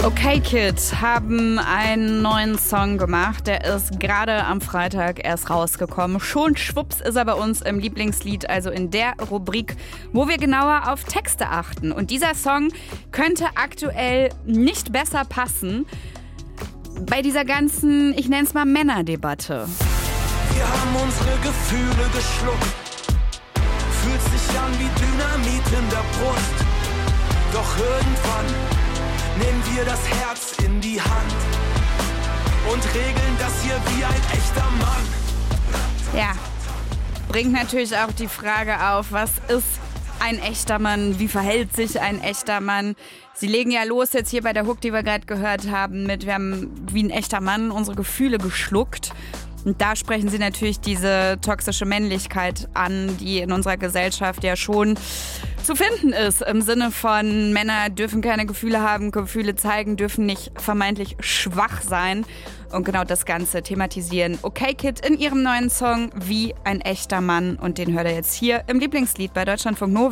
Okay Kid haben einen neuen Song gemacht, der ist gerade am Freitag erst rausgekommen. Schon schwupps ist er bei uns im Lieblingslied, also in der Rubrik, wo wir genauer auf Texte achten. Und dieser Song könnte aktuell nicht besser passen bei dieser ganzen, ich nenne es mal Männerdebatte. Wir haben unsere Gefühle geschluckt, fühlt sich an wie Dynamit in der Brust. Doch irgendwann nehmen wir das Herz in die Hand und regeln das hier wie ein echter Mann. Ja, bringt natürlich auch die Frage auf, was ist ein echter Mann? Wie verhält sich ein echter Mann? Sie legen ja los jetzt hier bei der Hook, die wir gerade gehört haben, wir haben wie ein echter Mann unsere Gefühle geschluckt. Und da sprechen sie natürlich diese toxische Männlichkeit an, die in unserer Gesellschaft ja schon zu finden ist. Im Sinne von, Männer dürfen keine Gefühle haben, Gefühle zeigen, dürfen nicht vermeintlich schwach sein. Und genau das Ganze thematisieren Okay Kid in ihrem neuen Song Wie ein echter Mann. Und den hört ihr jetzt hier im Lieblingslied bei Deutschlandfunk Nova.